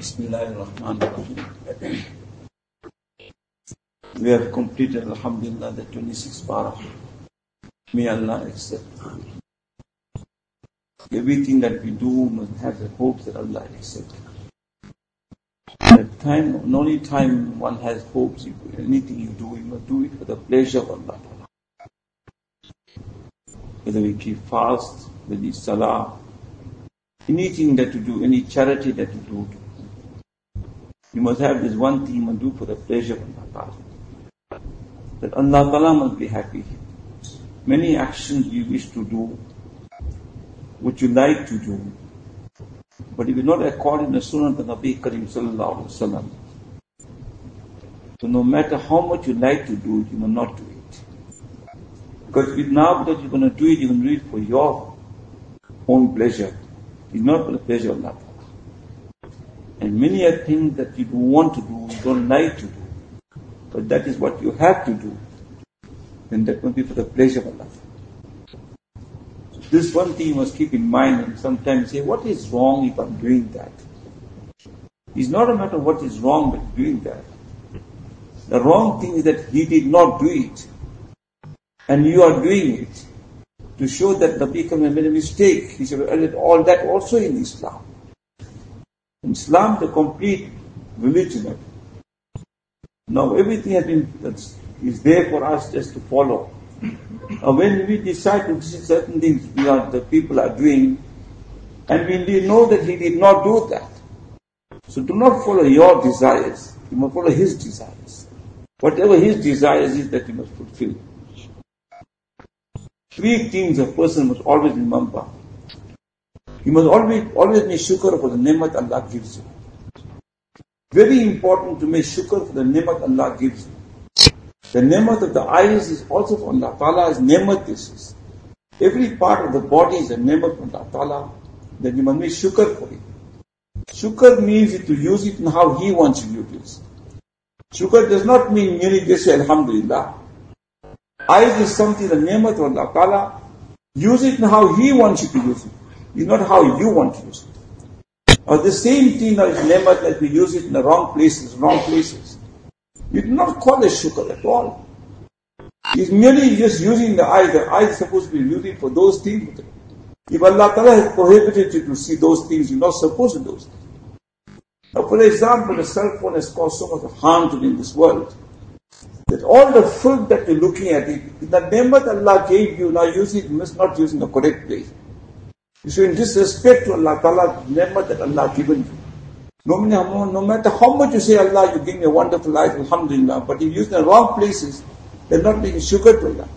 Bismillahirrahmanirrahim. We have completed, alhamdulillah, the 26th parah. May Allah accept. Everything that we do must have the hope that Allah accepts. The only time one has hopes, anything you do, you must do it for the pleasure of Allah. Whether we keep fast, whether it's salah, anything that you do, any charity that you do, you must have this one thing you must do for the pleasure of Allah. That Allah Ta'ala must be happy. Many actions you wish to do, which you like to do, but if it's not according to the Sunnah of the Nabi Karim Sallallahu Alaihi Wasallam, so no matter how much you like to do it, you must not do it. Because now that you're going to do it, you're going to do it for your own pleasure. It's not for the pleasure of Allah. And many are things that you don't want to do, you don't like to do, but that is what you have to do. Then that must be for the pleasure of Allah. This one thing you must keep in mind, and sometimes say, what is wrong if I'm doing that? It's not a matter of what is wrong with doing that. The wrong thing is that he did not do it, and you are doing it to show that the people made a mistake. He should have added all that also in Islam. In Islam, the complete religion. Now everything is there for us just to follow. When we decide to see certain things the people are doing, and we know that he did not do that. So do not follow your desires. You must follow his desires. Whatever his desires is, that you must fulfill. 3 things a person must always remember. You must always make shukr for the ni'mat Allah gives you. Very important to make shukr for the ni'mat Allah gives you. The ni'mat of the eyes is also from Allah Ta'ala's ni'mat. This is. Every part of the body is a ni'mat from Allah Ta'ala. Then you must make shukr for it. Shukr means to use it in how He wants you to use it. Shukr does not mean merely just say Alhamdulillah. Eyes is something, the ni'mat of Allah Ta'ala. Use it in how He wants you to use it. It's not how you want to use it. Or the same thing is ni'mat that we use it in the wrong places. You do not call it shukr at all. It's merely just using the eye. The eye is supposed to be using for those things. If Allah Ta'ala has prohibited you to see those things, you're not supposed to do those things. Now, for example, the cell phone has caused so much harm to in this world, that all the filth that you're looking at, the ni'mat Allah gave you, now use it, you must not use in the correct way. So in disrespect to Allah Ta'ala, the ni'mat that Allah has given you. No matter how much you say, Allah, you give me a wonderful life, alhamdulillah, but if you use it in the wrong places, they're not making shukr to Allah.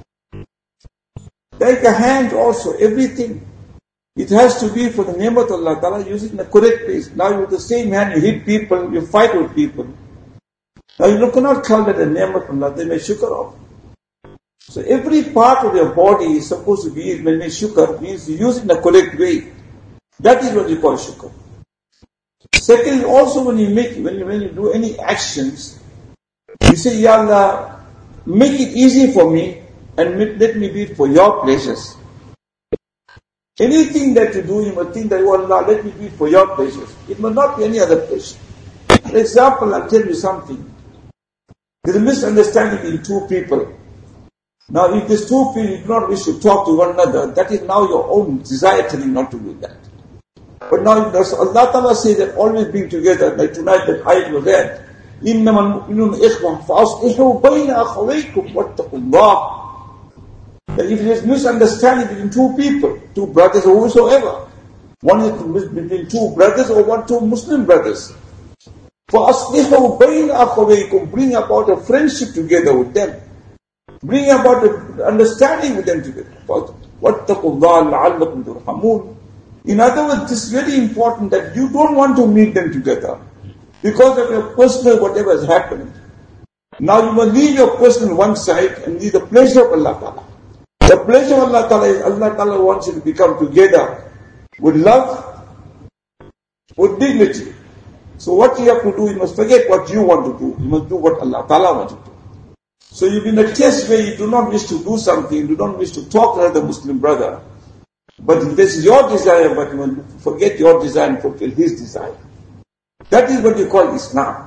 Like a hand also, everything. It has to be for the name of Allah Ta'ala, use it in the correct place. Now with the same hand, you hit people, you fight with people. Now you cannot call that a name of Allah, they make shukr of. So every part of your body is supposed to be, when make shukr, means you use it in the correct way. That is what you call shukr. Second, also when you do any actions, you say, Ya Allah, make it easy for me and let me do it for your pleasures. Anything that you do, you must think that, oh Allah, let me do it for your pleasures. It must not be any other pleasure. For example, I'll tell you something. There's a misunderstanding in 2 people. Now, if these 2 people do not wish to talk to one another, that is now your own desire telling not to do that. But now Allah Ta'ala says that always being together, like tonight that ayat was read, إِنَّمَا الْمُؤْمِنُونَ إِخْوَةٌ فَأَصْلِحُوا بَيْنَ أَخَوَيْكُمْ وَاتَّقُوا اللَّهَ. That if there is misunderstanding between 2 people, 2 brothers or whosoever, one is between 2 brothers or 2 Muslim brothers, فَأَصْلِحُوا بَيْنَ أَخَوَيْكُمْ, bring about a friendship together with them. Bring about an understanding with them together. وَاتَّقُوا اللَّهَ لَعَلَّكُمْ تُرْحَمُونَ. In other words, this is very important that you don't want to meet them together because of your personal whatever has happened. Now you must leave your personal one side and leave the pleasure of Allah Ta'ala. The pleasure of Allah Ta'ala is Allah Ta'ala wants you to become together with love, with dignity. So what you have to do, you must forget what you want to do. You must do what Allah Ta'ala wants you to do. So you've been a case where you do not wish to do something, you do not wish to talk to another Muslim brother. But this is your desire, but you will forget your desire and fulfill his desire. That is what you call Islam.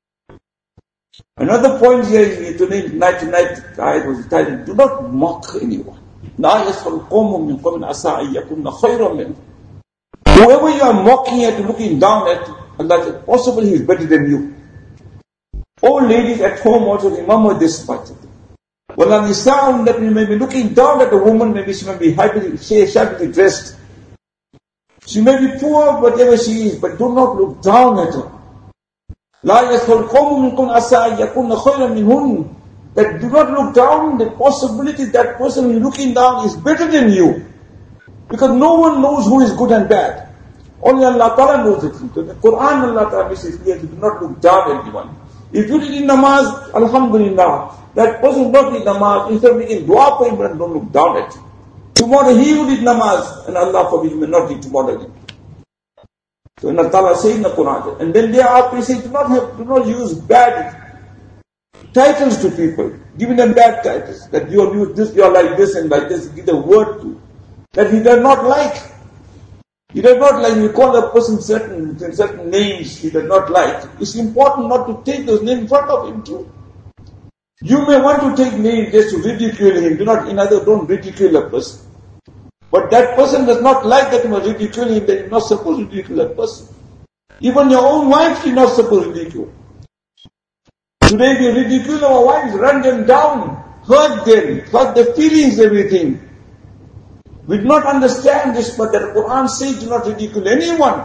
Another point here is tonight I was titled, do not mock anyone. لا يسخر قوم من قوم عسى أن يكون خيرا منهم. Whoever you are mocking at, looking down at, Allah said, possibly he is better than you. All ladies at home also remember this part. Well, on the sound that we may be looking down at a woman, maybe she may be shabbily dressed. She may be poor, whatever she is, but do not look down at her. لا يسخر قوم من قوم عسى أن يكون خيرا منهم. That do not look down the possibility that person you're looking down is better than you. Because no one knows who is good and bad. Only Allah Ta'ala knows it. So the Quran Allah Ta'ala says clearly, do not look down at anyone. If you did in namaz, alhamdulillah, that person not in namaz, instead of making dua for him, don't look down at him. Tomorrow he will did namaz, and Allah forbid may not do tomorrow. So Allah Ta'ala says in the Quran, and then thereafter he says, do not use bad titles to people, giving them bad titles, that you are this, you are like this and like this, give a word to, that he does not like. He does not like, you call a person certain names he does not like. It's important not to take those names in front of him too. You may want to take names just to ridicule him, don't ridicule a person. But that person does not like that you must ridicule him, then you're not supposed to ridicule that person. Even your own wife you're not supposed to ridicule. Today we ridicule our wives, run them down, hurt them, hurt their feelings, everything. We do not understand this, but the Quran says do not ridicule anyone.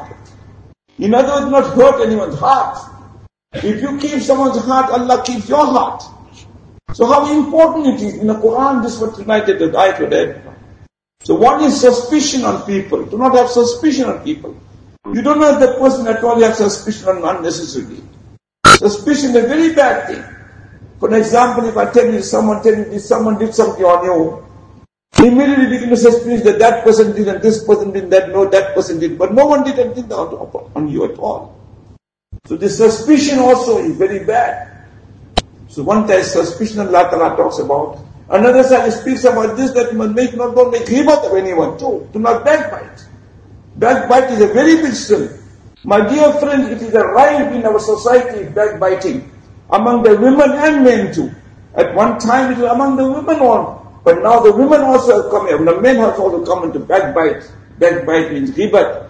In other words, do not hurt anyone's heart. If you keep someone's heart, Allah keeps your heart. So how important it is. In the Quran, this was united that I today. So one is suspicion on people. Do not have suspicion on people. You don't know that person at all, you have suspicion on unnecessarily. Suspicion is a very bad thing. For example, if I tell you, someone did something on you, immediately begin to suspicion that that person did and this person did that, no, that person did, but no one did anything on you at all. So this suspicion also is very bad. So one type of suspicion Allah Ta'ala talks about. Another side speaks about this, that you must don't make ghibah of anyone too. Do not backbite. Backbite is a very big sin. My dear friends, it is a riot in our society, backbiting. Among the women and men too. At one time it was among the women all. But now the women also have come here. The men have also come into backbite. Backbite means ghibat.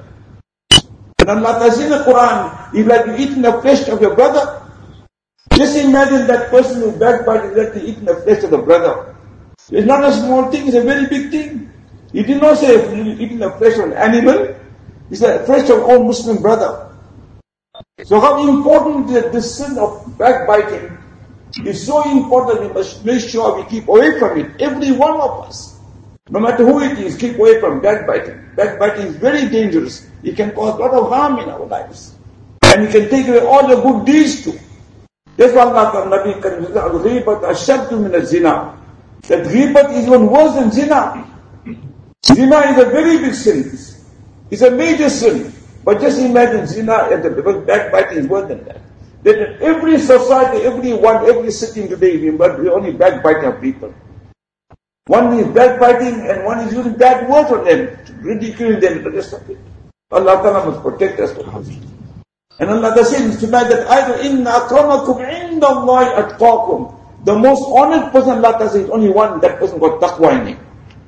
And Allah says in the Quran, if like you eating the flesh of your brother, just imagine that person who backbite is actually eating the flesh of the brother. It's not a small thing, it's a very big thing. He did not say eating the flesh of an animal. He said flesh of own Muslim brother. So how important is this sin of backbiting is so important we must make sure we keep away from it. Every one of us. No matter who it is, keep away from backbiting. Backbiting is very dangerous. It can cause a lot of harm in our lives. And it can take away all the good deeds too. That's why Allah told Nabi Karim, al-ghibat ashaddu min al-zina. That ghibat is even worse than zina. Zina is a very big sin. It's a major sin. But just imagine zina and the backbiting is worse than that. That in every society, every sitting today, we only backbiting of people. One is backbiting and one is using bad words on them, ridiculing them, the rest of it. Allah Ta'ala must protect us from this. And Allah says tonight that either inna akramakum inda Allahi atqakum. The most honored person Allah Ta'ala says is only one, that person got taqwa in him.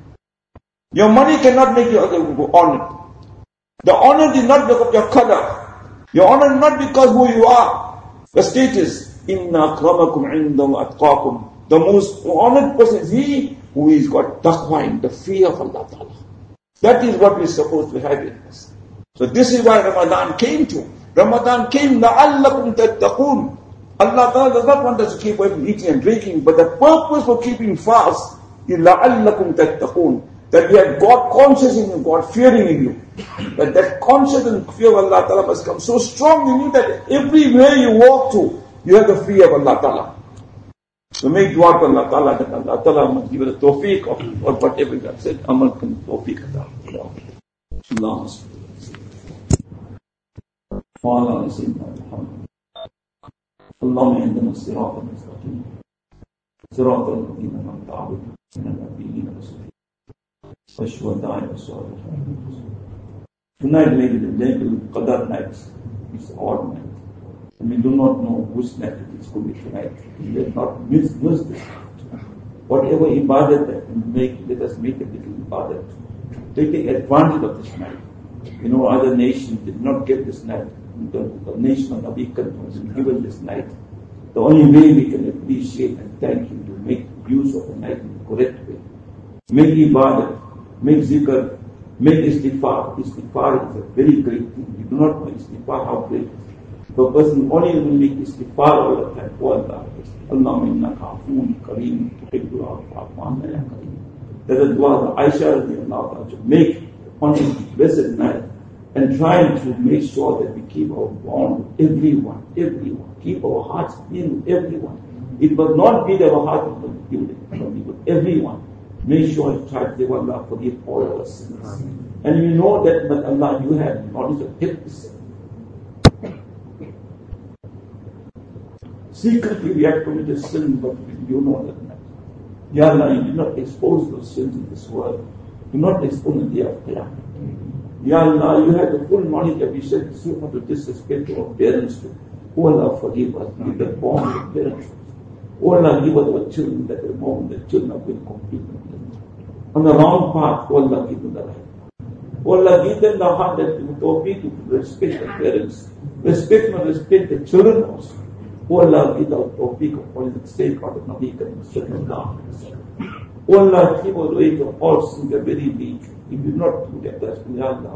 Your money cannot make you honored. The honor is not because of your color. Your honor is not because who you are. The status, inna akramakum inda Allahi atqakum. The most honored person is he who has got taqwa in the fear of Allah Ta'ala. That is what we're supposed to have in us. So this is why Ramadan came to. Ramadan came, لَعَلَّكُمْ تَتَّقُونَ. Allah Ta'ala does not want us to keep away from eating and drinking, but the purpose for keeping fast is لَعَلَّكُمْ تَتَّقُونَ. That you have God conscious in you, God fearing in you. That conscious and fear of Allah Ta'ala must come so strong in you that everywhere you walk to, you have the fear of Allah Ta'ala. So make dua to Allah Ta'ala, that Allah Ta'ala must give us the tawfiq of whatever we have said. Amal kan tawfiq Allah. Bismillah. وعلى سيدنا محمد اللهم اهدنا الصراط المستقيم صراط الذين أنعمت عليهم من النبيين والشهداء والصالحين. Tonight may be the day of Qadar night. is all night. And we do not know which night it is going to be tonight. Let not miss this night. Whatever ibadat that we make, let us make a little ibadat. Taking advantage of this night. Other nations did not get this night. The nation of Nabi Karim was given this night. The only way we can appreciate and thank him to make use of the night in the correct way. Make ibadat, make zikr, make istighfar. Istighfar is a very great thing. You do not know istighfar how great it is. The person only will make istighfar all the time. Oh Allah, Allahumma innaka afoon kareem, tuhibbul afwa fa'fu anna ya kareem. That is dua that Aisha radiallahu anha to make on this blessed night and trying to make sure that we keep our bond with everyone. Keep our hearts in with everyone. It must not be that our heart is with everyone. Make sure you try to say, Allah, forgive all our sins. And you know that, but Allah, you have knowledge of every sin. Secretly we have committed sin, but you know that. Ya Allah, you do not expose those sins in this world. Do not expose the day of Qiyamah. Ya Allah, you have the full knowledge that we said so much to disrespect our parents. Oh Allah, forgive us. Give them born with parents. Oh Allah, give us our children that the moment the children are going to complete on the wrong path. Oh Allah, give them the right. Oh Allah, give them the heart that to respect the parents. Respect and respect the children also. Oh Allah, give us tawfiq for the sake of the Nabi Karim sallallahu alaihi wasallam. Oh Allah, keep us away from all sins are very weak. If you do not do that, that's Ya Allah,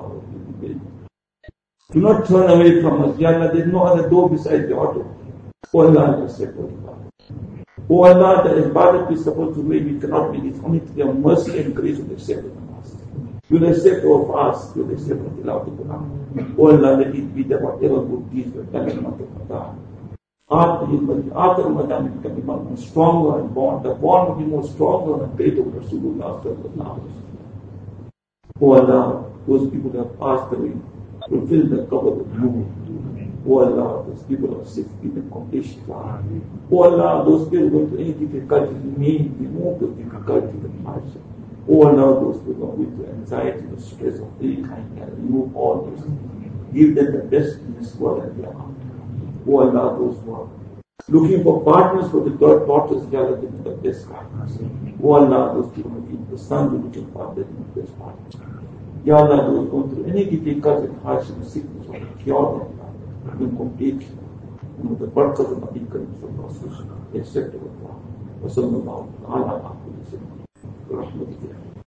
do not turn away from us. Ya Allah, there is no other door besides the auto. Oh Allah, accept us. Oh Allah, the ibadat we supposed to make, we cannot make it. Only to your mercy and grace will accept it from us. You will accept our fast, you will accept the Tilawat of the Quran. Oh Allah, let it be that whatever good deeds we have done in the month of Ramadan. After Ramadan, we can become more stronger and bond. The bond will be more stronger and greater with Rasulullah sallallahu alaihi wasallam. Oh Allah, those people who have passed away, fulfill the cover with you. Oh Allah, those people are sick, give them completion. Oh Allah, those people going through any difficulty, remove the difficulty and hardship. Oh Allah, those people are with anxiety, the stress of any kind, remove all those. Give them the best in this world and beyond. Oh Allah, those who are looking for partners for the third partners, they are giving the best partners. Oh Allah, those people looking for sons, looking for the best partners. Ya Allah, those going through any difficulty and hardship and sickness, cure them. In complete, the purpose of Nabi Karim sallallahu alaihi wasallam, acceptable. Wa sallallahu ala alihi wa sallam.